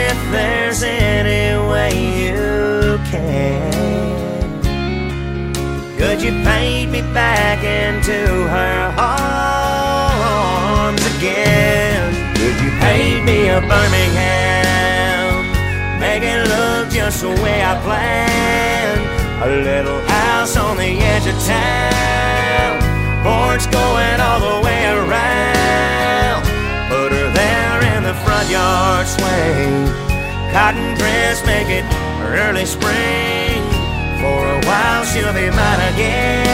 if there's any way you can, could you paint me back into her arms again? Could you paint me a Birmingham, make it look just the way I planned? A little house on the edge of town, porch going all the way around. Put her there in the front yard swing, cotton dress, make it early spring. For a while she'll be mine again.